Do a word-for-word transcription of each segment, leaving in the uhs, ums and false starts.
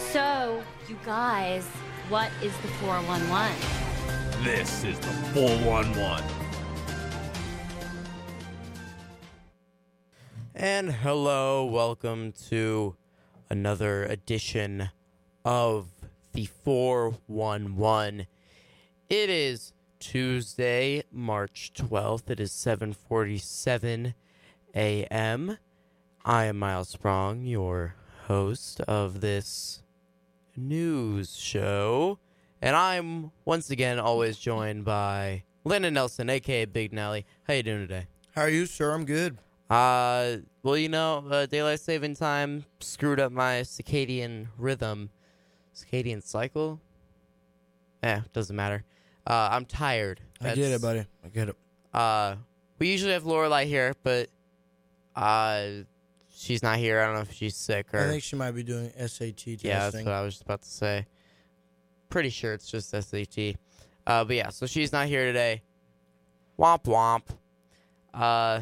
So, you guys, what is the four one one? This is the four one one. And hello, welcome to another edition of the four one one. It is Tuesday, March twelfth. It is seven forty-seven a.m. I am Miles Sprong, your host of this news show. And I'm, once again, always joined by Landon Nelson, a k a. Big Nelly. How you doing today? How are you, sir? I'm good. Uh, well, you know, uh, daylight saving time screwed up my circadian rhythm. Circadian cycle? Eh, doesn't matter. Uh, I'm tired. I get it, buddy. I get it. Uh, we usually have Lorelai here, but uh, she's not here. I don't know if she's sick or... I think she might be doing S A T testing. Yeah, that's what I was just about to say. Pretty sure it's just S A T. Uh, but yeah, so she's not here today. Womp womp. Uh...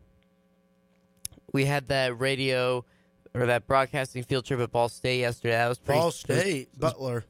We had that radio or that broadcasting field trip at Ball State yesterday. That was pretty. Ball State, was, was, Butler.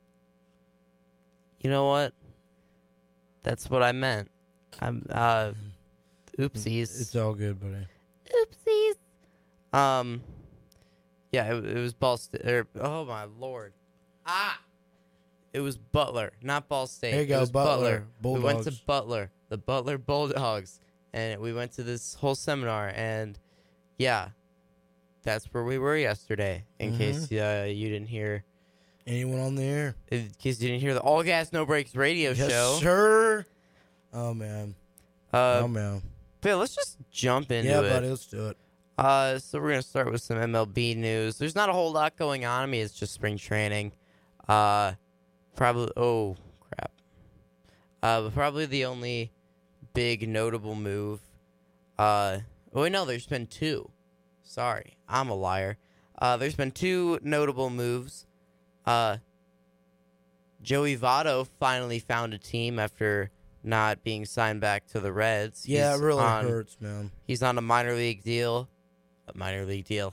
You know what? That's what I meant. I'm uh, oopsies. It's all good, buddy. Oopsies. Um, yeah, it, it was Ball State. Or, oh my lord! Ah, it was Butler, not Ball State. There you go, it was Butler. Butler. We went to Bulldogs. Butler, the Butler Bulldogs, and we went to this whole seminar and. Yeah, that's where we were yesterday. In Mhm. case uh, you didn't hear, Anyone on the air? in case you didn't hear the All Gas No Breaks radio Yes, show. sir. Oh man. Uh, oh man. but yeah, let's just jump into Yeah, it. buddy. Let's do it. Uh, so we're gonna start with some M L B news. There's not a whole lot going on. I mean, it's just spring training. Uh, probably. Oh crap. Uh, but probably the only big notable move. Uh. Oh, wait, no, there's been two. Sorry, I'm a liar. Uh, there's been two notable moves. Uh, Joey Votto finally found a team after not being signed back to the Reds. Yeah, He's it really on, hurts, man. He's on a minor league deal. A minor league deal.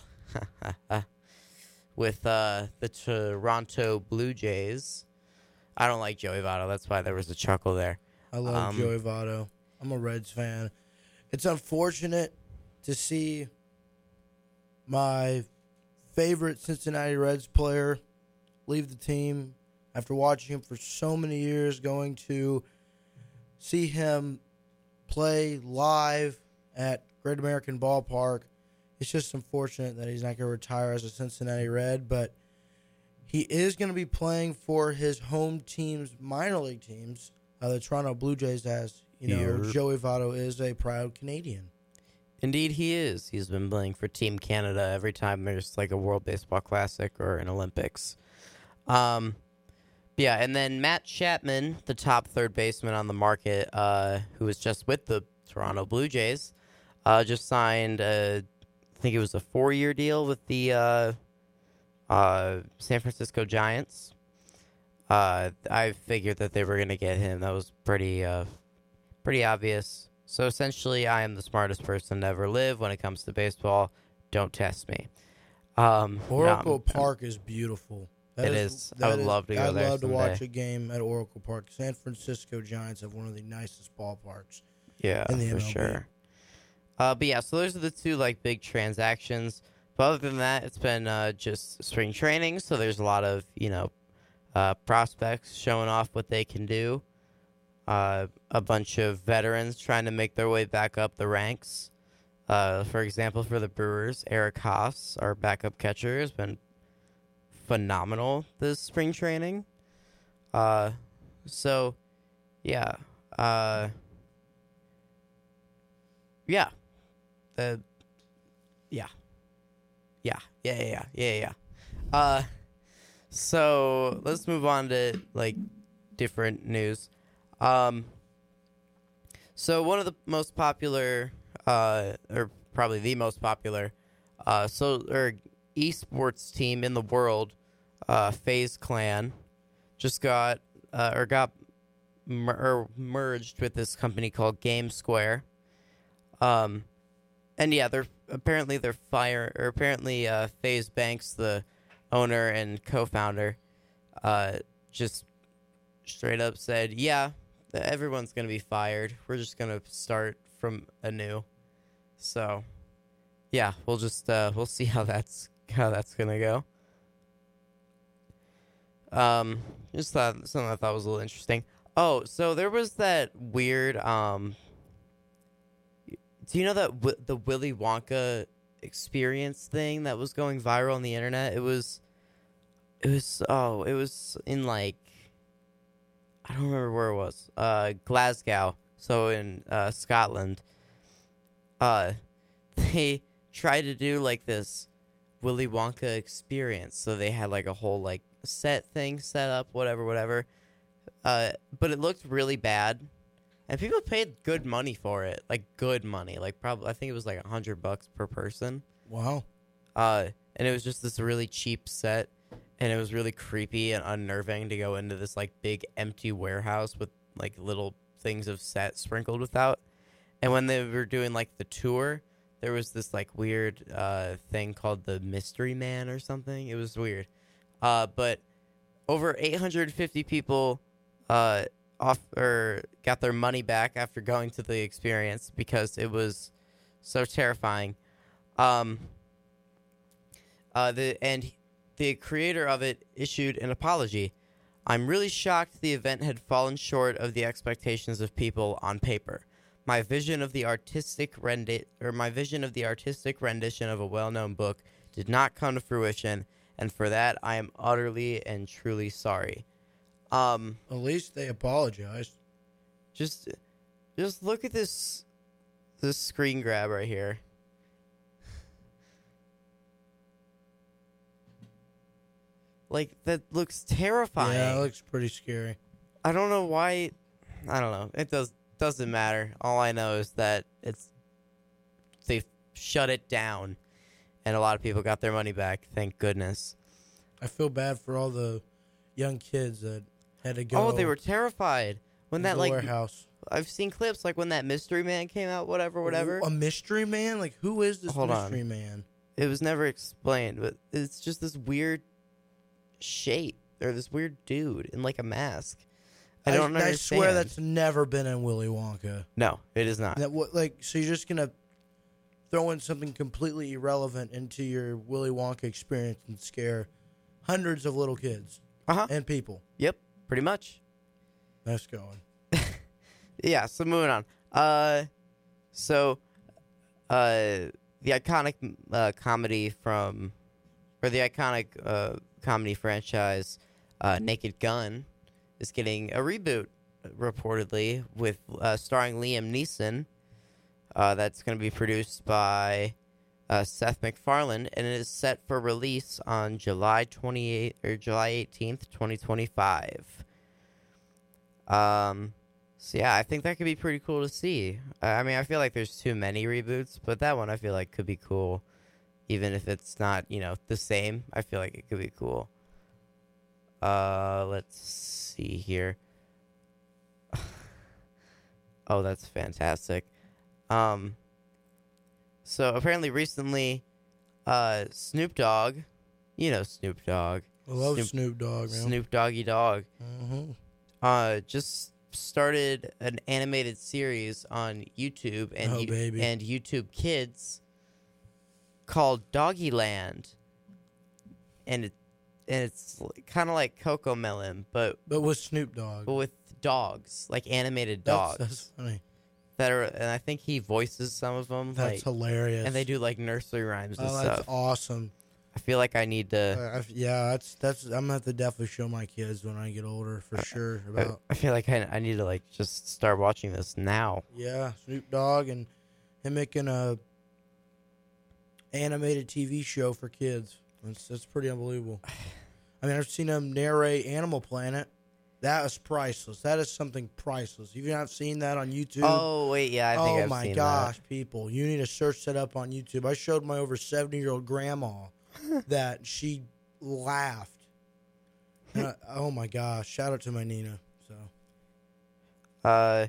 With uh, the Toronto Blue Jays. I don't like Joey Votto. That's why there was a chuckle there. I love Um, Joey Votto. I'm a Reds fan. It's unfortunate to see my favorite Cincinnati Reds player leave the team after watching him for so many years, going to see him play live at Great American Ballpark. It's just unfortunate that he's not going to retire as a Cincinnati Red, but he is going to be playing for his home team's minor league teams, uh, the Toronto Blue Jays, as you know, Here. Joey Votto is a proud Canadian. Indeed, he is. He's been playing for Team Canada every time there's like a World Baseball Classic or an Olympics. Um, yeah, and then Matt Chapman, the top third baseman on the market, uh, who was just with the Toronto Blue Jays, uh, just signed, a, I think it was a four-year deal with the uh, uh, San Francisco Giants. Uh, I figured that they were going to get him. That was pretty, uh, pretty obvious. So essentially, I am the smartest person to ever live when it comes to baseball. Don't test me. Um, Oracle no, Park is beautiful. That It is. is. I that would is- love to go I'd there love to someday. watch a game at Oracle Park. San Francisco Giants have one of the nicest ballparks. Yeah, in the for M L B. sure. Uh, but yeah, so those are the two like big transactions. But other than that, it's been uh, just spring training. So there's a lot of you know uh, prospects showing off what they can do. Uh, a bunch of veterans trying to make their way back up the ranks. Uh, for example, for the Brewers, Eric Haas, our backup catcher, has been phenomenal this spring training. Uh, so, yeah. Uh, yeah. Uh, yeah. Yeah. Yeah, yeah, yeah, yeah, yeah. Uh, so, let's move on to, like, different news. Um, so one of the most popular, uh, or probably the most popular, uh, so or esports team in the world, uh, FaZe Clan, just got uh, or got mer- or merged with this company called GameSquare. Um, and yeah, they're apparently they're fire or apparently uh, FaZe Banks, the owner and co-founder, uh, just straight up said, "Yeah, everyone's gonna be fired. We're just gonna start from anew." So, yeah, we'll just uh, we'll see how that's how that's gonna go. Um, just thought something I thought was a little interesting. Oh, so there was that weird. Um, do you know that w- the Willy Wonka experience thing that was going viral on the internet? It was, it was. Oh, it was in like, I don't remember where it was. Uh, Glasgow. So in uh, Scotland. Uh, they tried to do like this Willy Wonka experience. So they had like a whole like set thing set up, whatever, whatever. Uh, but it looked really bad, and people paid good money for it, like good money, like probably I think it was like a hundred bucks per person. Wow. Uh, and it was just this really cheap set, and it was really creepy and unnerving to go into this like big empty warehouse with like little things of set sprinkled without. And when they were doing like the tour, there was this like weird uh thing called the Mystery Man or something. It was weird. Uh, but over eight hundred fifty people uh off or got their money back after going to the experience because it was so terrifying. Um, uh, the and the creator of it issued an apology. "I'm really shocked the event had fallen short of the expectations of people on paper. My vision of the artistic rendi- or my vision of the artistic rendition of a well-known book did not come to fruition, and for that I am utterly and truly sorry." Um, At least they apologized. just, just look at this, this screen grab right here. Like, that looks terrifying. Yeah, it looks pretty scary. I don't know why. I don't know. It does doesn't matter. All I know is that it's they shut it down, and a lot of people got their money back. Thank goodness. I feel bad for all the young kids that had to go. Oh, they were terrified when to that the like warehouse. I've seen clips like when that Mystery Man came out. Whatever, whatever. A mystery man? Like, who is this Hold on. mystery man? It was never explained, but it's just this weird shape or this weird dude in like a mask. I don't I, I understand. swear that's never been in Willy Wonka. No, it is not. That what like so you're just gonna throw in something completely irrelevant into your Willy Wonka experience and scare hundreds of little kids Uh-huh. and people. Yep, pretty much. Nice going. Yeah, so moving on. Uh, so, uh, the iconic uh, comedy from, or the iconic uh, comedy franchise, uh, Naked Gun, is getting a reboot, reportedly, with uh, starring Liam Neeson. Uh, that's going to be produced by uh, Seth MacFarlane, and it is set for release on July twenty-eighth or July eighteenth, twenty twenty-five. Um. So yeah, I think that could be pretty cool to see. Uh, I mean, I feel like there's too many reboots, but that one I feel like could be cool, even if it's not, you know, the same. I feel like it could be cool. Uh, let's see here. Oh, that's fantastic. Um, so apparently recently, uh, Snoop Dogg, you know Snoop Dogg, I love Snoop, Snoop Dogg, man. Snoop Doggy Dogg, Mm-hmm. uh, just started an animated series on YouTube and Oh, you- baby. and YouTube Kids called Doggyland, and it and it's kind of like Coco Melon, but But with Snoop Dogg. but with dogs, like animated That's, dogs that's funny. that are, and I think he voices some of them, That's like, hilarious. and they do like nursery rhymes and Oh, that's stuff. awesome. I feel like I need to. Uh, I- yeah, that's that's. I'm gonna have to definitely show my kids when I get older for sure. I, About I feel like I, I need to like just start watching this now. yeah, Snoop Dogg and him making a animated T V show for kids. That's that's pretty unbelievable. I mean, I've seen him narrate Animal Planet. That is priceless. That is something priceless. If you've not seen that on YouTube, Oh wait, yeah, I think oh I've my seen gosh, people, you need to search that up on YouTube. I showed my over seventy year old grandma that she laughed. And I- oh my gosh! Shout out to my Nina. So that. Uh,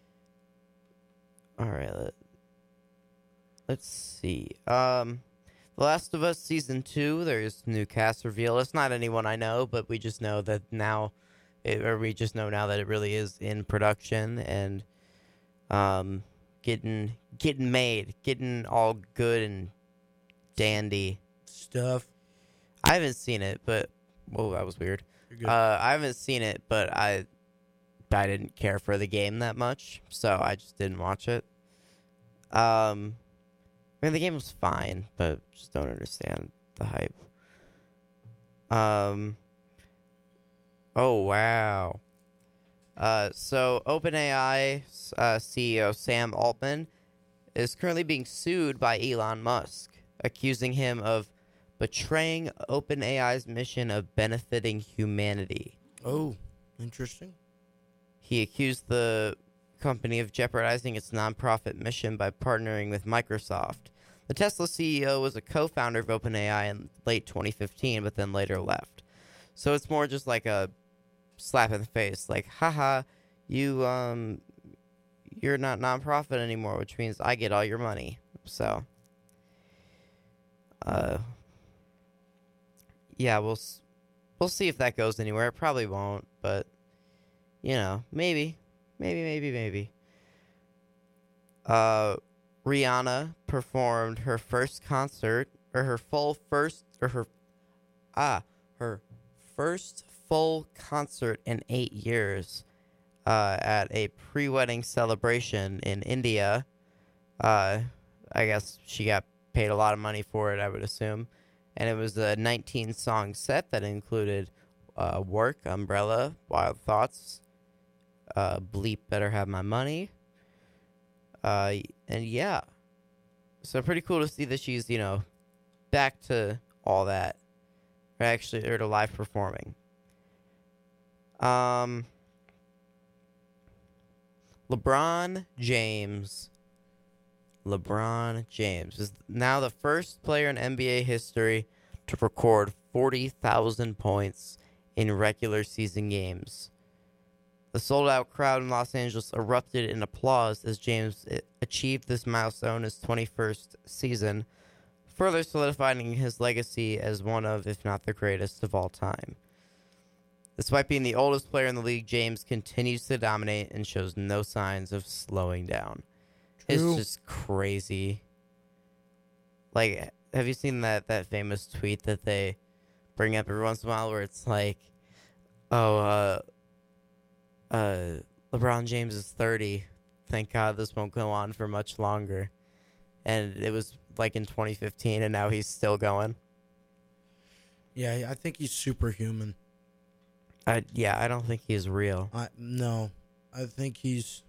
all right. Let, let's see. Um, The Last of Us Season two, there's new cast reveal. It's not anyone I know, but we just know that now, it, or we just know now that it really is in production and um, getting getting made, getting all good and dandy Stuff. I haven't seen it, but whoa, that was weird. You're good. Uh, I haven't seen it, but I I didn't care for the game that much, so I just didn't watch it. Um, I mean, the game was fine, but just don't understand the hype. Um. Oh wow. Uh, so OpenAI uh, C E O Sam Altman is currently being sued by Elon Musk, accusing him of betraying OpenAI's mission of benefiting humanity. Oh, interesting. He accused the company of jeopardizing its nonprofit mission by partnering with Microsoft. The Tesla C E O was a co-founder of OpenAI in late twenty fifteen, but then later left. So it's more just like a slap in the face, like, haha, you, um, you're not nonprofit anymore, which means I get all your money. So, uh, yeah, we'll we'll see if that goes anywhere. It probably won't, but you know, maybe, maybe, maybe, maybe. Uh, Rihanna performed her first concert, or her full first, or her ah, her first full concert in eight years, uh, at a pre-wedding celebration in India. Uh, I guess she got paid a lot of money for it, I would assume. And it was a nineteen-song set that included uh, Work, Umbrella, Wild Thoughts, uh, Bleep, Better Have My Money. Uh, and yeah. So pretty cool to see that she's, you know, back to all that. Or actually, or to live performing. Um, LeBron James. LeBron James is now the first player in N B A history to record forty thousand points in regular season games. The sold-out crowd in Los Angeles erupted in applause as James achieved this milestone in his twenty-first season, further solidifying his legacy as one of, if not the greatest of all time. Despite being the oldest player in the league, James continues to dominate and shows no signs of slowing down. It's True. just crazy. Like, have you seen that, that famous tweet that they bring up every once in a while where it's like, oh, uh, uh, LeBron James is thirty. Thank God this won't go on for much longer. And it was like in twenty fifteen, and now he's still going. Yeah, I think he's superhuman. I, yeah, I don't think he's real. I no, I think he's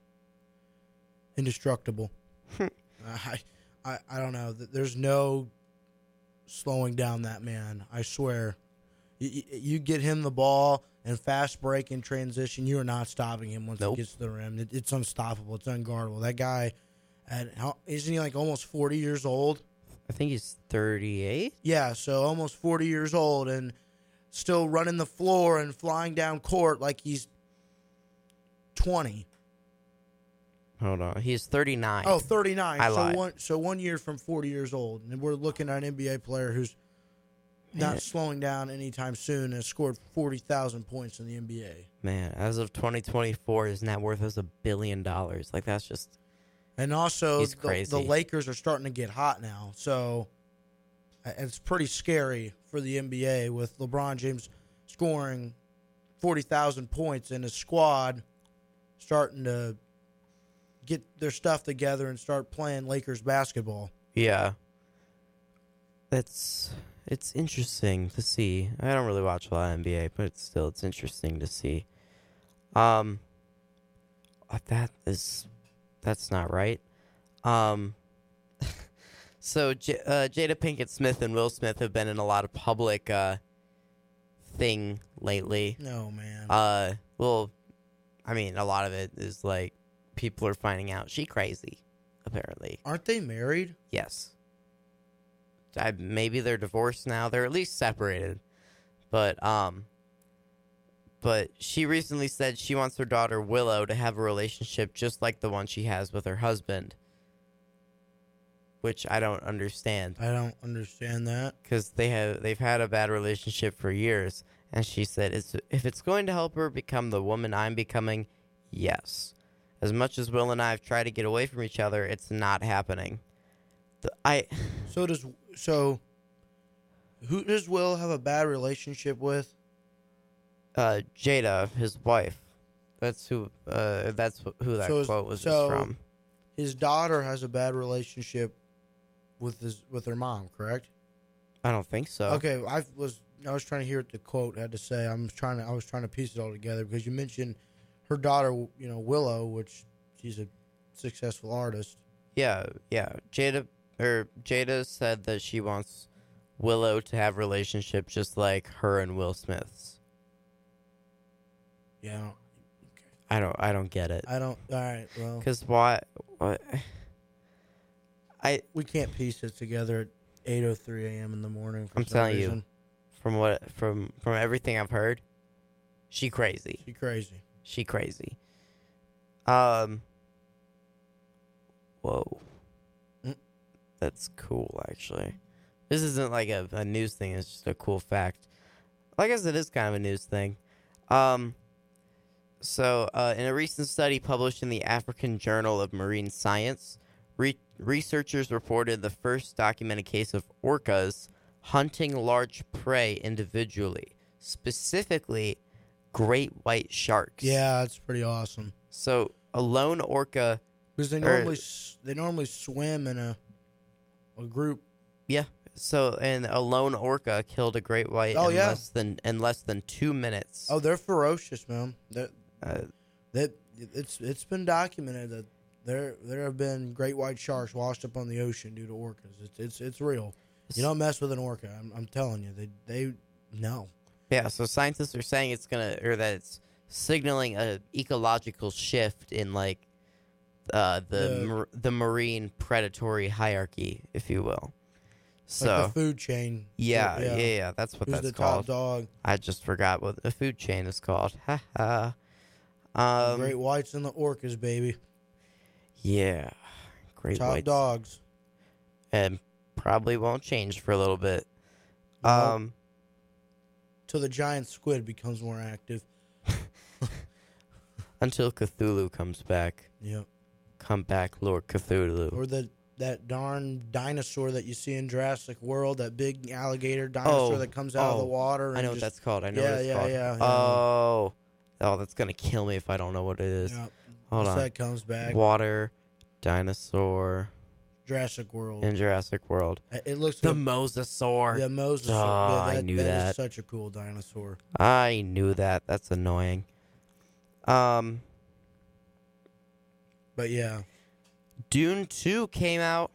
indestructible. I, I, I don't know. There's no slowing down that man. I swear. You, you get him the ball and fast break in transition, you are not stopping him once Nope. he gets to the rim. It, it's unstoppable. It's unguardable. That guy, at how, isn't he like almost forty years old? I think he's thirty-eight. Yeah, so almost forty years old and still running the floor and flying down court like he's twenty. Hold on. He's thirty-nine. Oh, thirty-nine. I so lied. one so one year from forty years old. And we're looking at an N B A player who's not Man. slowing down anytime soon and has scored forty thousand points in the N B A. Man, as of twenty twenty-four, his net worth is a billion dollars. Like, that's just... And also, He's the, crazy. the Lakers are starting to get hot now. So uh, it's pretty scary for the N B A with LeBron James scoring forty thousand points and his squad starting to get their stuff together and start playing Lakers basketball. Yeah. That's... It's interesting to see. I don't really watch a lot of N B A, but it's still, it's interesting to see. Um, uh, that is... That's not right. Um, so J- uh, Jada Pinkett Smith and Will Smith have been in a lot of public uh, thing lately. No, man. Uh, well, I mean, a lot of it is like people are finding out she crazy. Apparently, Aren't they married? yes. I, maybe they're divorced now. They're at least separated, but um. But she recently said she wants her daughter Willow to have a relationship just like the one she has with her husband. which I don't understand I don't understand that. because they have they've had a bad relationship for years. And she said, it's, if it's going to help her become the woman I'm becoming, yes. As much as Will and I have tried to get away from each other, it's not happening. The, I So does so. Who does Will have a bad relationship with? uh, Jada, his wife. That's who. Uh, that's wh- who that So is- quote was so- just from. His daughter has a bad relationship with his with her mom, correct? I don't think so. Okay, I was I was trying to hear what the quote had to say. I'm trying to I was trying to piece it all together because you mentioned her daughter, you know, Willow, which she's a successful artist. Yeah, yeah. Jada or Jada said that she wants Willow to have relationship just like her and Will Smith's. Yeah, I don't. I don't get it. I don't. All right, well, Because why? What? I we can't piece it together at eight oh three a.m. in the morning. For I'm some telling you. reason. from what from from everything I've heard, she crazy. She crazy. She crazy. Um. Whoa. Mm. That's cool, actually. This isn't like a, a news thing. It's just a cool fact. I guess it is kind of a news thing. Um. So, uh, in a recent study published in the African Journal of Marine Science, re- researchers reported the first documented case of orcas hunting large prey individually, specifically great white sharks. Yeah, that's pretty awesome. So, a lone orca, Because they Or- normally s they normally swim in a a group. yeah. So, and a lone orca killed a great white Oh, in yeah. less than in less than two minutes. Oh, they're ferocious, man. That Uh, that it's it's been documented that there there have been great white sharks washed up on the ocean due to orcas. It's it's it's real. You don't mess with an orca. I'm, I'm telling you. They they no. Yeah, so scientists are saying it's gonna, or that it's signaling a ecological shift in like uh, the The- mar- the marine predatory hierarchy, if you will. So Like the food chain. yeah, yeah, yeah. yeah, that's what Who's that's the called. top dog? I just forgot what the food chain is called. Ha ha. Um, Great whites and the orcas, baby. yeah, great Top whites, dogs. and probably won't change for a little bit. Nope. Um, Till the giant squid becomes more active. until Cthulhu comes back. Yep. Come back, Lord Cthulhu. Or the that darn dinosaur that you see in Jurassic World, that big alligator dinosaur Oh, that comes out of the oh, water. And I know what just, that's called. I know Yeah, what it's yeah, called. yeah, yeah. Oh, oh, that's gonna kill me if I don't know what it is. Yep. Hold Once on. that comes back. Water, dinosaur, Jurassic World. in Jurassic World. It looks The like mosasaur. the Moses. Oh, yeah, I that, knew that that. is such a cool dinosaur. I knew that. That's annoying. Um, But yeah, Dune two came out.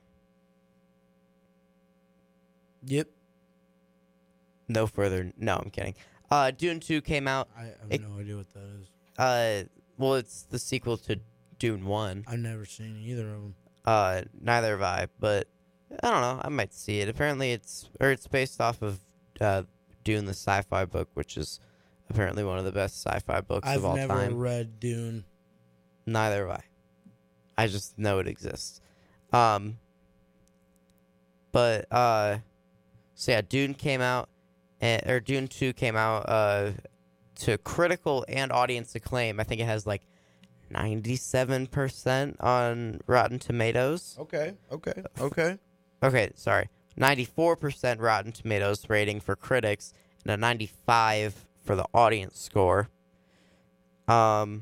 yep. No further. No, I'm kidding. Uh, Dune two came out. I have It- no idea what that is. Uh, well, it's the sequel to Dune one. I've never seen either of them. Uh, neither have I, but I don't know. I might see it. Apparently, it's or it's based off of uh, Dune, the sci-fi book, which is apparently one of the best sci-fi books I've of all never time. read Dune. Neither have I. I just know it exists. Um, but uh, so yeah, Dune came out, and, or Dune two came out uh, to critical and audience acclaim. I think it has like ninety-seven percent on Rotten Tomatoes. Okay, okay, okay. Okay, sorry, ninety-four percent Rotten Tomatoes rating for critics and a ninety-five for the audience score. Um,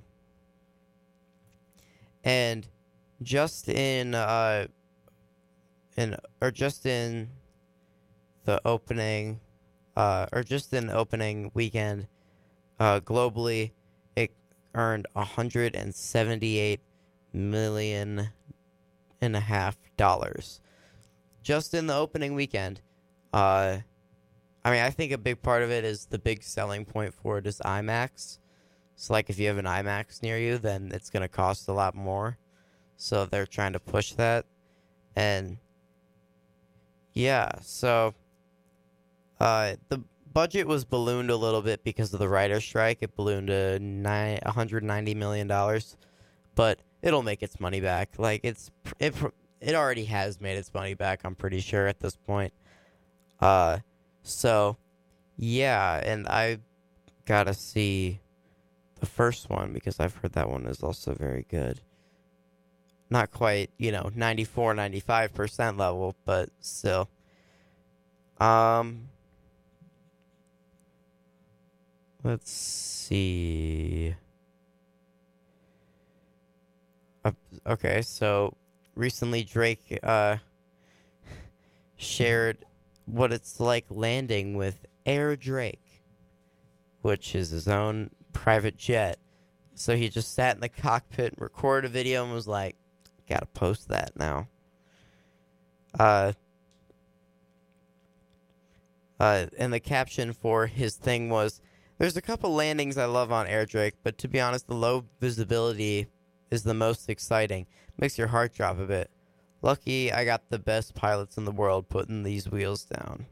and just in uh, in or just in the opening, uh, or just in the opening weekend, uh, globally, it earned a hundred and seventy-eight million and a half dollars. Just in the opening weekend. Uh, I mean, I think a big part of it is the big selling point for it is IMAX. So, like, if you have an IMAX near you, then it's going to cost a lot more. So, they're trying to push that. And, yeah, so, uh, the budget was ballooned a little bit because of the writer's strike. It ballooned to nine, one hundred ninety million dollars. But it'll make its money back. Like, it's, it, it already has made its money back, I'm pretty sure at this point. Uh, so, yeah, and I gotta see the first one because I've heard that one is also very good. Not quite, you know, ninety-four, ninety-five percent level, but still. Um, let's see. Uh, okay, so recently Drake uh, shared what it's like landing with Air Drake, which is his own private jet. So he just sat in the cockpit, recorded a video, and was like, gotta post that now. Uh, uh, and the caption for his thing was, there's a couple landings I love on Air Drake, but to be honest, the low visibility is the most exciting. Makes your heart drop a bit. Lucky I got the best pilots in the world putting these wheels down.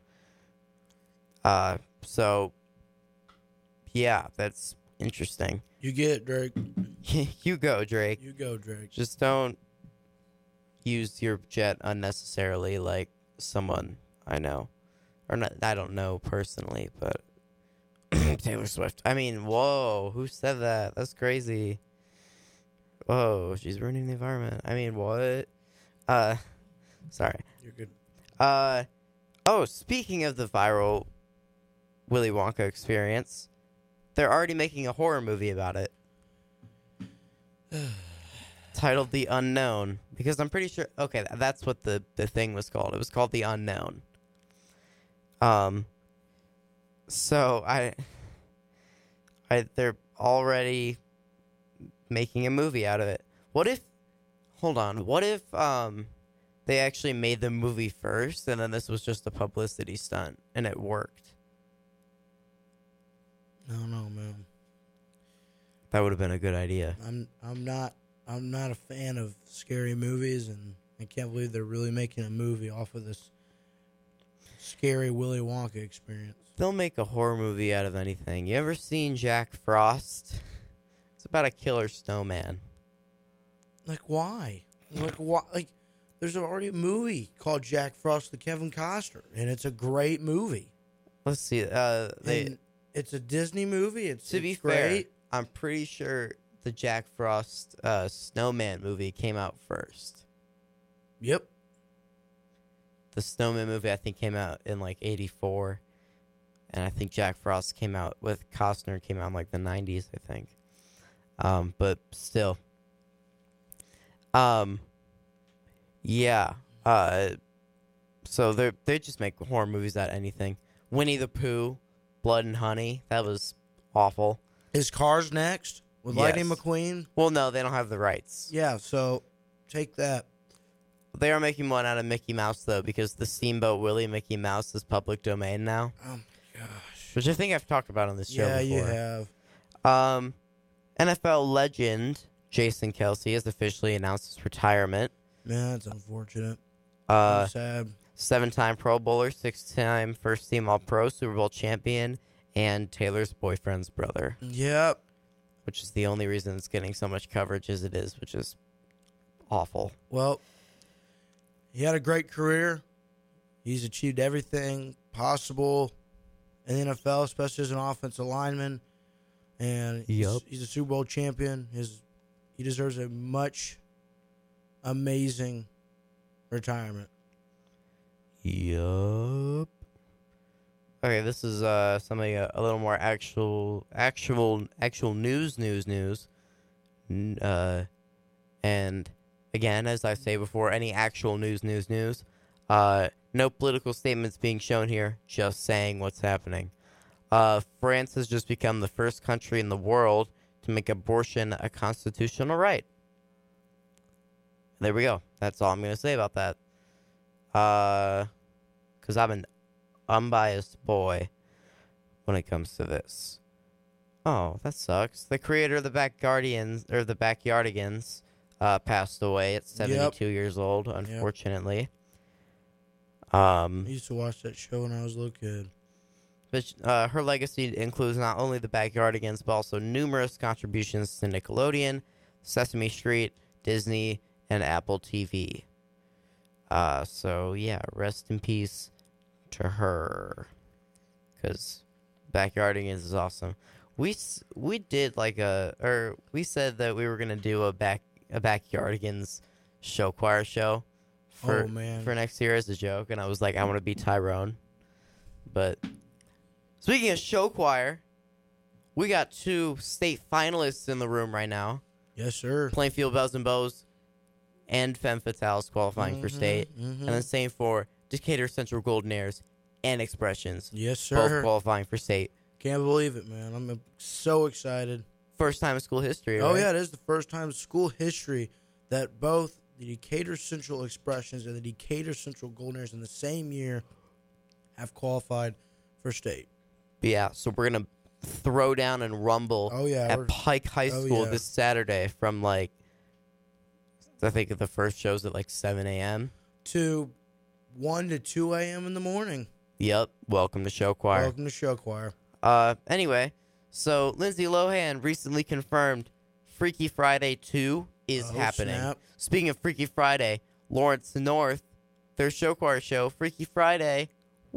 Uh, so, yeah, that's interesting. You get it, Drake. You go, Drake. You go, Drake. Just don't use your jet unnecessarily like someone I know. Or not, I don't know personally, but Taylor Swift. I mean, whoa, who said that? That's crazy. Whoa, she's ruining the environment. I mean, what? Uh, sorry. You're good. Uh, oh, speaking of the viral Willy Wonka experience, they're already making a horror movie about it. Titled The Unknown. Because I'm pretty sure... Okay, that's what the, the thing was called. It was called The Unknown. Um, so, I... I they're already making a movie out of it. What if... Hold on. What if um they actually made the movie first, and then this was just a publicity stunt, and it worked? I don't know, man. That would have been a good idea. I'm I'm not I'm not a fan of scary movies, and I can't believe they're really making a movie off of this scary Willy Wonka experience. They'll make a horror movie out of anything. You ever seen Jack Frost? It's about a killer snowman. Like, why? Like, why? Like, there's already a movie called Jack Frost with Kevin Costner, and it's a great movie. Let's see. Uh, they And it's a Disney movie. It's to be it's fair, great. I'm pretty sure the Jack Frost uh, Snowman movie came out first. Yep. The Snowman movie, I think, came out in like eighty-four. And I think Jack Frost came out with Costner, came out in like the nineties, I think. Um, but still. Um, yeah. Uh, so they they just make horror movies out of anything. Winnie the Pooh, Blood and Honey, that was awful. Is Cars next with Yes. Lightning McQueen? Well, no, they don't have the rights. Yeah, so take that. They are making one out of Mickey Mouse, though, because the Steamboat Willie Mickey Mouse is public domain now. Oh, my gosh. Which I think I've talked about on this show Yeah, before. you have. Um, N F L legend Jason Kelce has officially announced his retirement. Man, that's unfortunate. Uh, I'm sad. seven-time Pro Bowler, six-time first-team All-Pro, Super Bowl champion, and Taylor's boyfriend's brother, Yep. which is the only reason it's getting so much coverage as it is, which is awful. Well, he had a great career. He's achieved everything possible in the N F L, especially as an offensive lineman. And he's, Yup. he's a Super Bowl champion. His he deserves a much amazing retirement. Yup. Okay, this is uh something a, a little more actual, actual, actual news, news, news. N- uh, and again, as I say before, any actual news, news, news. Uh, no political statements being shown here. Just saying what's happening. Uh, France has just become the first country in the world to make abortion a constitutional right. There we go. That's all I'm going to say about that. Uh, because I'm an unbiased boy when it comes to this. Oh, that sucks. The creator of the Backyardigans, or the Backyardigans, uh, passed away at seventy-two years old, unfortunately. Um, I used to watch that show when I was a little kid. But uh, her legacy includes not only the Backyardigans, but also numerous contributions to Nickelodeon, Sesame Street, Disney, and Apple T V. Uh, so yeah, rest in peace to her. Because Backyardigans is awesome. We s- we did like a, or we said that we were gonna do a back a Backyardigans show choir show for Oh, man. for next year as a joke, and I was like, I want to be Tyrone. But speaking of show choir, we got two state finalists in the room right now. Yes, sir. Plainfield Bells and Bows and Femme Fatales qualifying for Mhm, state. mhm. And the same for Decatur Central Golden Airs and Expressions. Yes, Both sir. qualifying for state. Can't believe it, man. I'm so excited. First time in school history, Oh, right? yeah, it is the first time in school history that both the Decatur Central Expressions and the Decatur Central Golden Airs in the same year have qualified for state. But yeah, so we're going to throw down and rumble Oh, yeah. at we're- Pike High oh, School yeah. this Saturday from like, I think the first show's at like seven a.m. To one to two a.m. in the morning. Yep. Welcome to Show Choir. Welcome to Show Choir. Uh, anyway, so Lindsay Lohan recently confirmed Freaky Friday two is Oh, happening. snap. Speaking of Freaky Friday, Lawrence North, their show choir show, Freaky Friday.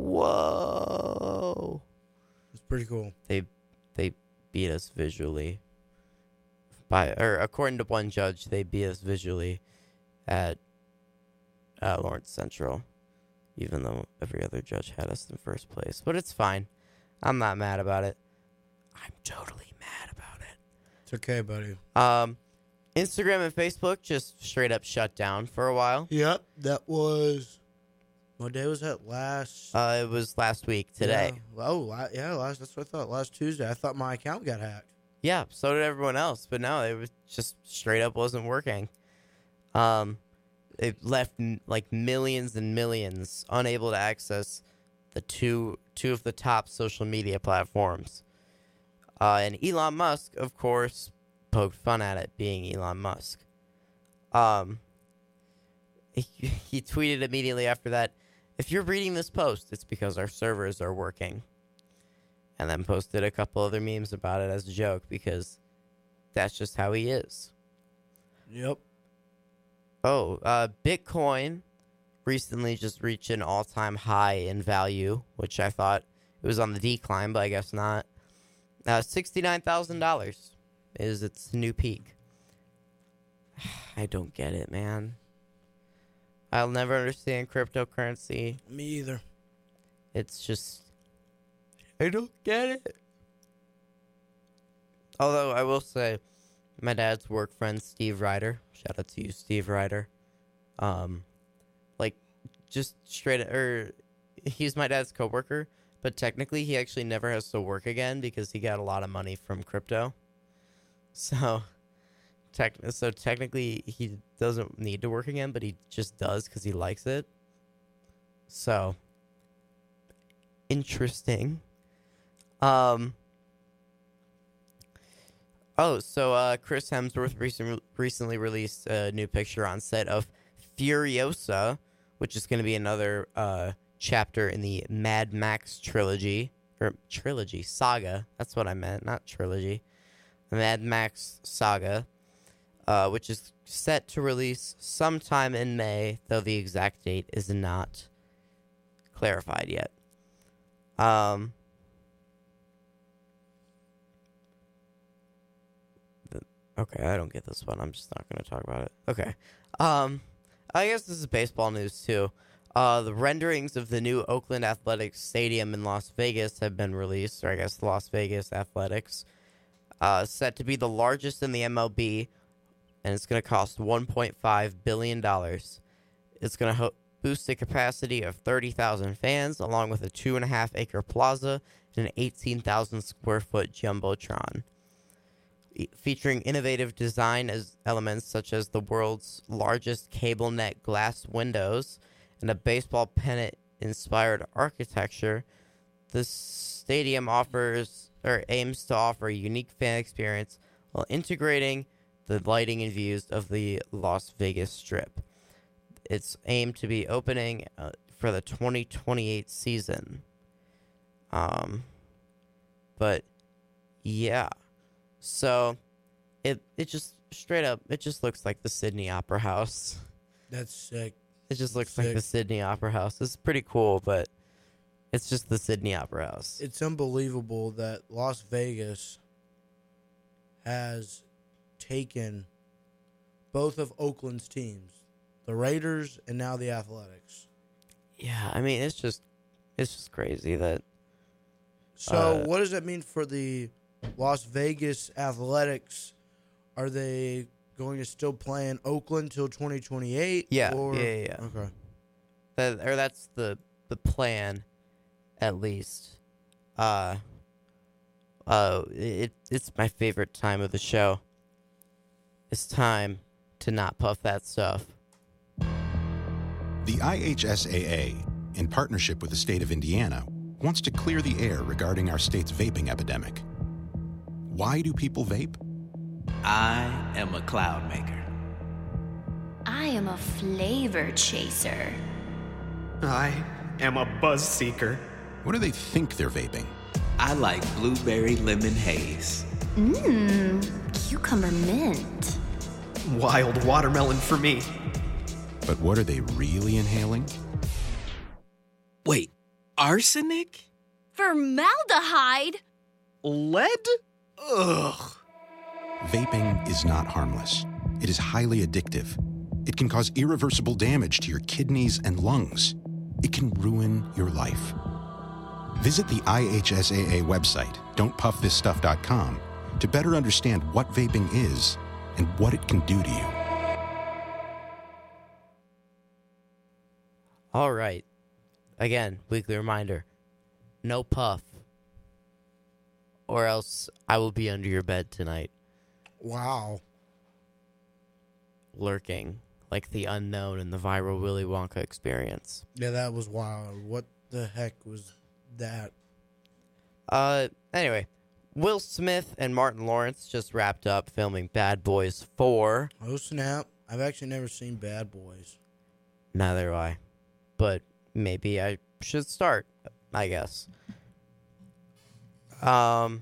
Whoa. It's pretty cool. They they beat us visually. By or according to one judge, they beat us visually at uh, Lawrence Central, even though every other judge had us in first place. But it's fine. I'm not mad about it. I'm totally mad about it. It's okay, buddy. Um, Instagram and Facebook just straight up shut down for a while. Yep. That was. What day was that? Last. Uh, it was last week today. Yeah. Oh, la- yeah. Last. That's what I thought. Last Tuesday. I thought my account got hacked. Yeah, so did everyone else, but no, it was just straight up wasn't working. Um, it left m- like millions and millions unable to access the two two of the top social media platforms. Uh, and Elon Musk, of course, poked fun at it, being Elon Musk. Um, he, he tweeted immediately after that, "If you're reading this post, it's because our servers are working." And then posted a couple other memes about it as a joke because that's just how he is. Yep. Oh, uh, Bitcoin recently just reached an all-time high in value, which I thought it was on the decline, but I guess not. Uh, sixty-nine thousand dollars is its new peak. I don't get it, man. I'll never understand cryptocurrency. Me either. It's just, I don't get it. Although I will say, my dad's work friend Steve Ryder, shout out to you, Steve Ryder. Um, like, just straight, or he's my dad's coworker, but technically he actually never has to work again because he got a lot of money from crypto. So, tech, so technically he doesn't need to work again, but he just does because he likes it. So, interesting. Um. Oh, so uh, Chris Hemsworth recent, recently released a new picture on set of Furiosa, which is going to be another uh, chapter in the Mad Max trilogy or trilogy saga. That's what I meant, not trilogy. The Mad Max saga, uh, which is set to release sometime in May, though the exact date is not clarified yet. Um. Okay, I don't get this one. I'm just not going to talk about it. Okay. Um, I guess this is baseball news, too. Uh, the renderings of the new Oakland Athletics Stadium in Las Vegas have been released, or I guess Las Vegas Athletics. Uh, set to be the largest in the M L B, and it's going to cost one point five billion dollars. It's going to ho- boost a capacity of thirty thousand fans, along with a two and a half acre plaza and an eighteen thousand square foot jumbotron, featuring innovative design as elements such as the world's largest cable net glass windows and a baseball pennant-inspired architecture. The stadium offers or aims to offer a unique fan experience while integrating the lighting and views of the Las Vegas Strip. It's aimed to be opening uh, for the twenty twenty-eight season. Um, but yeah. So, it it just straight up, it just looks like the Sydney Opera House. That's sick. It just looks like Sick. the Sydney Opera House. It's pretty cool, but it's just the Sydney Opera House. It's unbelievable that Las Vegas has taken both of Oakland's teams, the Raiders and now the Athletics. Yeah, I mean, it's just it's just crazy that. So, Uh, what does that mean for the Las Vegas Athletics? Are they going to still play in Oakland till twenty twenty-eight? Yeah, or? yeah, yeah, yeah. Okay. That, or that's the the plan, at least. Uh, uh, it it's my favorite time of the show. It's time to not puff that stuff. The I H S A A, in partnership with the state of Indiana, wants to clear the air regarding our state's vaping epidemic. Why do people vape? I am a cloud maker. I am a flavor chaser. I am a buzz seeker. What do they think they're vaping? I like blueberry lemon haze. Mmm, cucumber mint. Wild watermelon for me. But what are they really inhaling? Wait, arsenic? Formaldehyde? Lead? Ugh. Vaping is not harmless. It is highly addictive. It can cause irreversible damage to your kidneys and lungs. It can ruin your life. Visit the I H S A A website, don't puff this stuff dot com, to better understand what vaping is and what it can do to you. All right. Again, weekly reminder. No puff. Or else I will be under your bed tonight, Wow. lurking like the unknown in the viral Willy Wonka experience. Yeah, that was wild. What the heck was that? Uh, anyway, Will Smith and Martin Lawrence just wrapped up filming Bad Boys four. Oh, snap. I've actually never seen Bad Boys. Neither do I. But maybe I should start, I guess. Um.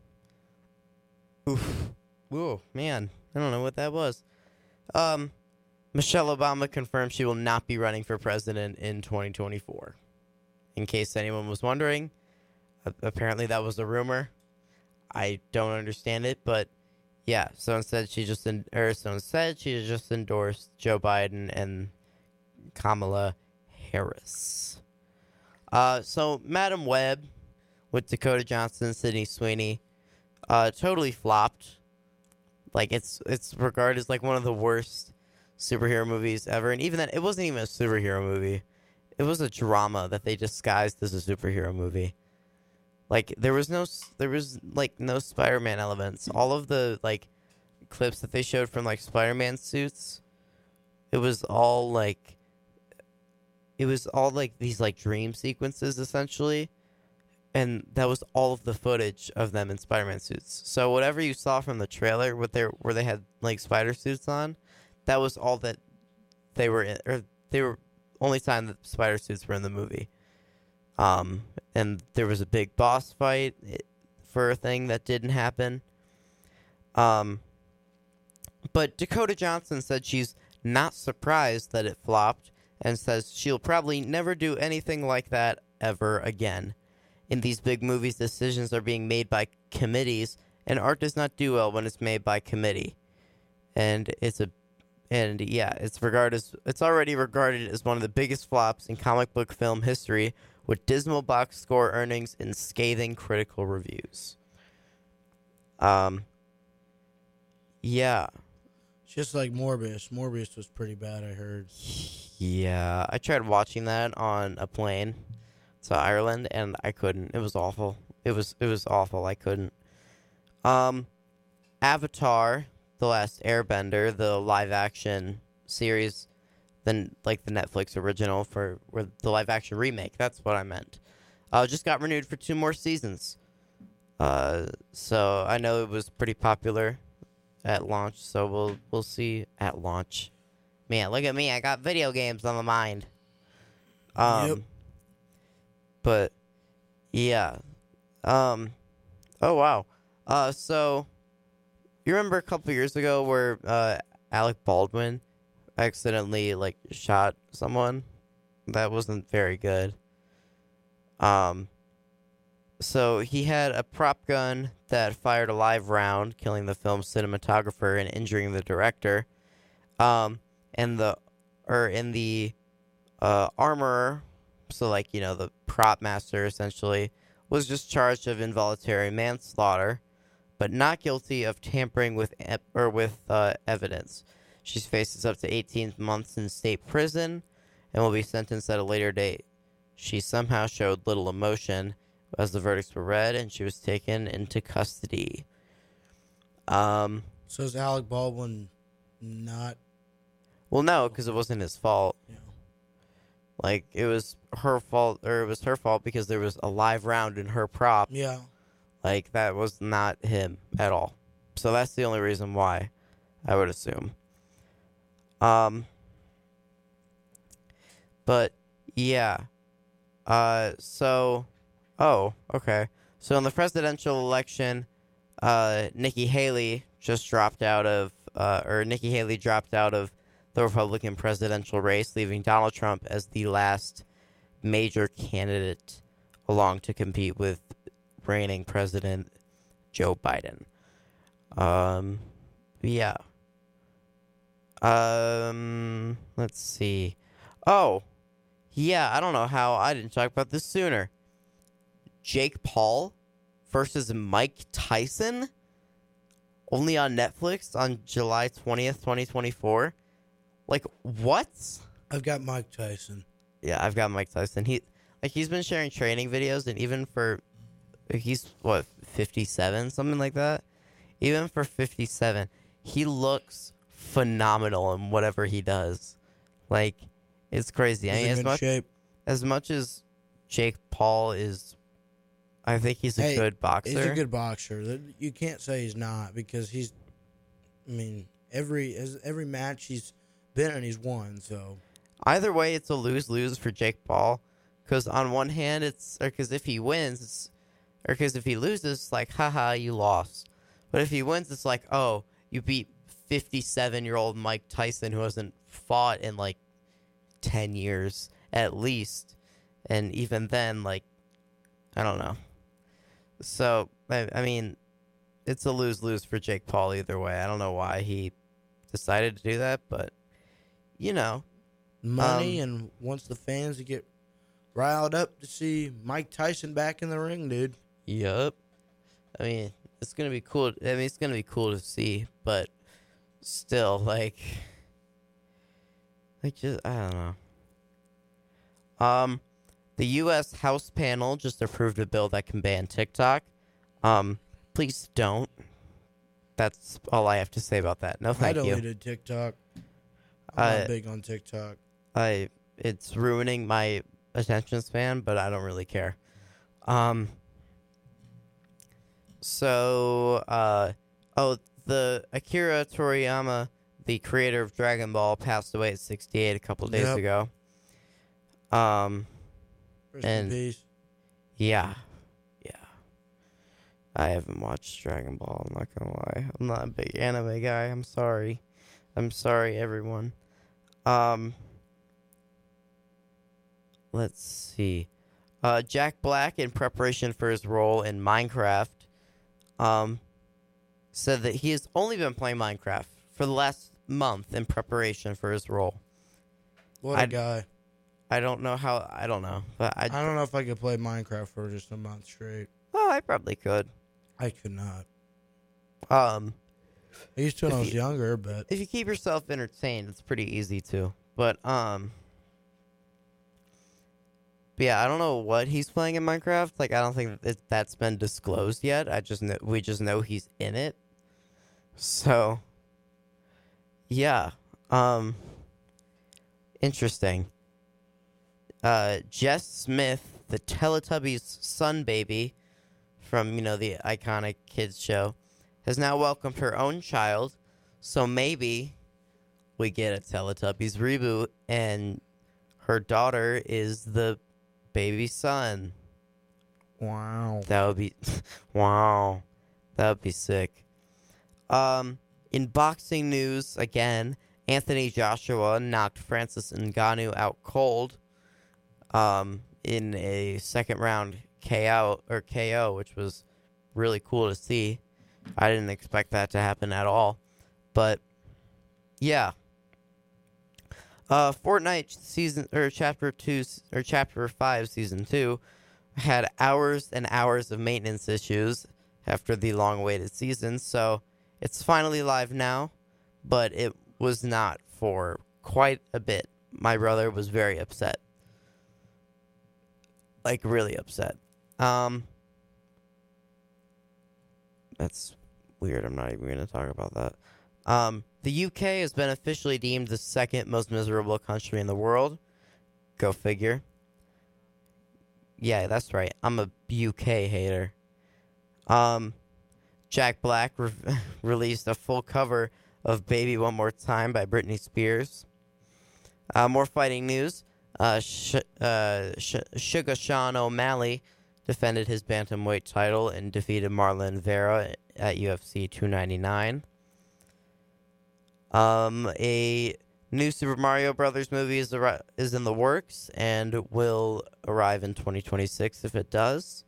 Oof. Whoa, man. I don't know what that was. Um, Michelle Obama confirmed she will not be running for president in twenty twenty-four. In case anyone was wondering, a- apparently that was a rumor. I don't understand it, but yeah. Someone said she just, en- or someone said she just endorsed Joe Biden and Kamala Harris. Uh, so Madam Web with Dakota Johnson, Sydney Sweeney, uh, totally flopped. Like it's it's regarded as like one of the worst superhero movies ever, and even then, it wasn't even a superhero movie. It was a drama that they disguised as a superhero movie. Like there was no there was like no Spider-Man elements. All of the like clips that they showed from like Spider-Man suits, it was all like it was all like these like dream sequences essentially. And that was all of the footage of them in Spider-Man suits. So whatever you saw from the trailer, with their where they had like spider suits on, that was all that they were in, or they were only time that spider suits were in the movie. Um, and there was a big boss fight for a thing that didn't happen. Um, but Dakota Johnson said she's not surprised that it flopped, and says she'll probably never do anything like that ever again. In these big movies, decisions are being made by committees, and art does not do well when it's made by committee. And it's a, and yeah, it's regarded as, it's already regarded as one of the biggest flops in comic book film history, with dismal box score earnings and scathing critical reviews. Um. Yeah. Just like Morbius. Morbius was pretty bad, I heard. Yeah, I tried watching that on a plane to Ireland, and I couldn't. It was awful. It was it was awful. I couldn't. Um, Avatar: The Last Airbender, the live action series, then like the Netflix original for or the live action remake. That's what I meant. Uh, just got renewed for two more seasons. Uh, so I know it was pretty popular at launch. So we'll we'll see at launch. Man, look at me! I got video games on the mind. Um. Yep. But, yeah. Um, oh, wow. Uh, so, you remember a couple years ago where uh, Alec Baldwin accidentally like shot someone. That wasn't very good. Um, so he had a prop gun that fired a live round, killing the film's cinematographer and injuring the director. Um, and the, or in the, uh, armorer, so like, you know, the prop master essentially, was just charged of involuntary manslaughter, but not guilty of tampering with, e- or with, uh, evidence. She faces up to eighteen months in state prison and will be sentenced at a later date. She somehow showed little emotion as the verdicts were read, and she was taken into custody. Um, So is Alec Baldwin not? well, no, because it wasn't his fault. Yeah. Like, it was her fault, or it was her fault because there was a live round in her prop. Yeah. Like, that was not him at all. So that's the only reason why, I would assume. Um, but, yeah. Uh, so, oh, okay. So in the presidential election, uh, Nikki Haley just dropped out of, uh, or Nikki Haley dropped out of the Republican presidential race, leaving Donald Trump as the last major candidate along to compete with reigning President Joe Biden. Um, yeah. Um, let's see. Oh, yeah, I don't know how I didn't talk about this sooner. Jake Paul versus Mike Tyson, only on Netflix on July twentieth, twenty twenty-four. Like, what? I've got Mike Tyson. Yeah, I've got Mike Tyson. He like he's been sharing training videos, and even for he's what fifty-seven, something like that. Even for fifty-seven, he looks phenomenal in whatever he does. Like, it's crazy. He's I mean, in as good much shape. as much as Jake Paul is, I think he's a Hey, good boxer. He's a good boxer. That- You can't say he's not because he's. I mean, every as- every match he's been in, he's won. So Either way, it's a lose-lose for Jake Paul. Because on one hand, it's or because if he wins, it's, or because if he loses, it's like, haha, you lost. But if he wins, it's like, oh, you beat fifty-seven-year-old Mike Tyson, who hasn't fought in like ten years at least, and even then, like, I don't know. So I, I mean, it's a lose-lose for Jake Paul either way. I don't know why he decided to do that, but you know. money, Um, and wants the fans to get riled up to see Mike Tyson back in the ring, dude. Yup. I mean, it's gonna be cool. I mean, it's gonna be cool to see, but still, like, like just I don't know. Um, the U S House panel just approved a bill that can ban TikTok. Um, please don't. That's all I have to say about that. No, I thank you. deleted TikTok. I'm Uh, not big on TikTok. I it's ruining my attention span, but I don't really care. Um. So, uh, oh, the Akira Toriyama, the creator of Dragon Ball, passed away at sixty-eight a couple days Yep. ago. Um, Rest and- in peace. yeah, yeah. I haven't watched Dragon Ball. I'm not gonna lie. I'm not a big anime guy. I'm sorry. I'm sorry, everyone. Um, let's see. Uh, Jack Black, in preparation for his role in Minecraft, um, said that he has only been playing Minecraft for the last month in preparation for his role. What a I'd- guy. I don't know how. I don't know, but I. I don't know if I could play Minecraft for just a month straight. Oh, I probably could. I could not. Um, I used to when If I was you- younger, but if you keep yourself entertained, it's pretty easy to. But um, but yeah, I don't know what he's playing in Minecraft. Like, I don't think that that's been disclosed yet. I just know, we just know he's in it. So, yeah, um, interesting. Uh, Jess Smith, the Teletubbies son baby from, you know, the iconic kids show, has now welcomed her own child. So maybe we get a Teletubbies reboot, and her daughter is the baby son. wow. That would be, wow, that would be sick. Um, in boxing news, again, Anthony Joshua knocked Francis Ngannou out cold um, in a second round K O or K O, which was really cool to see. I didn't expect that to happen at all, but yeah. Uh, Fortnite season or chapter two or chapter five season two had hours and hours of maintenance issues after the long-awaited season, so it's finally live now, but it was not for quite a bit. My brother was very upset, like really upset. Um, that's weird. I'm not even going to talk about that. Um, the U K has been officially deemed the second most miserable country in the world. Go figure. Yeah, that's right. I'm a U K hater. Um, Jack Black re- released a full cover of Baby One More Time by Britney Spears. Uh, more fighting news. Uh, Sh- uh, Sh- Sugar Sean O'Malley defended his bantamweight title and defeated Marlon Vera at U F C two ninety-nine. Um, a new Super Mario Brothers movie is, ar- is in the works and will arrive in twenty twenty-six if it does.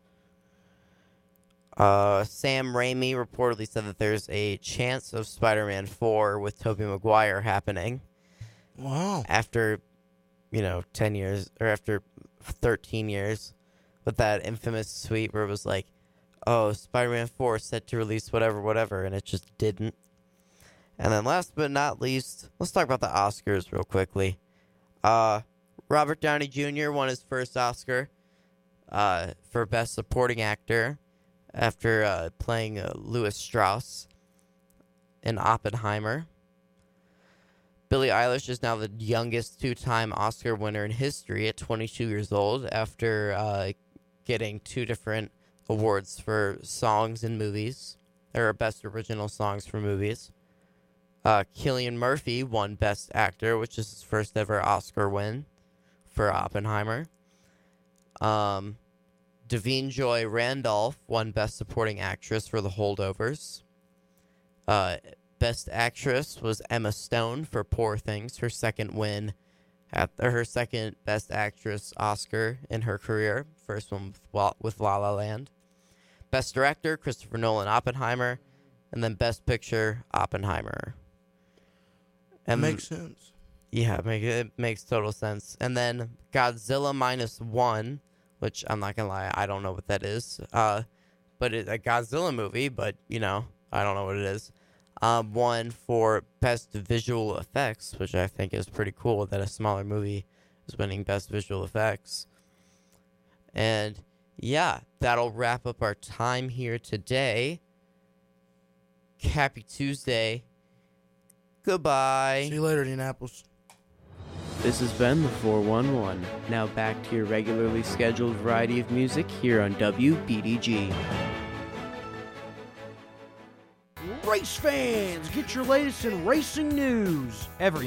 Uh, Sam Raimi reportedly said that there's a chance of Spider-Man four with Tobey Maguire happening. Wow. After, you know, ten years, or after thirteen years, with that infamous tweet where it was like, oh, Spider-Man four set to release whatever, whatever, and it just didn't. And then last but not least, let's talk about the Oscars real quickly. Uh, Robert Downey Junior won his first Oscar uh, for Best Supporting Actor after uh, playing uh, Louis Strauss in Oppenheimer. Billie Eilish is now the youngest two-time Oscar winner in history at twenty-two years old after uh, getting two different awards for songs in movies, or Best Original Songs for Movies. Uh, Cillian Murphy won Best Actor, which is his first ever Oscar win for Oppenheimer. Um, Davine Joy Randolph won Best Supporting Actress for The Holdovers. Uh, Best Actress was Emma Stone for Poor Things, her second win, at or her second Best Actress Oscar in her career. First one with, La- with La La Land. Best Director, Christopher Nolan, Oppenheimer, and then Best Picture, Oppenheimer. And Makes sense. Yeah, it, make, it makes total sense. And then Godzilla Minus One, which I'm not gonna lie, I don't know what that is. Uh, but it's a Godzilla movie, but you know, I don't know what it is. Um, won for Best Visual Effects, which I think is pretty cool that a smaller movie is winning Best Visual Effects. And yeah, that'll wrap up our time here today. Happy Tuesday. Goodbye. See you later, Indianapolis. This has been the four one one. Now back to your regularly scheduled variety of music here on W B D G. Race fans, get your latest in racing news every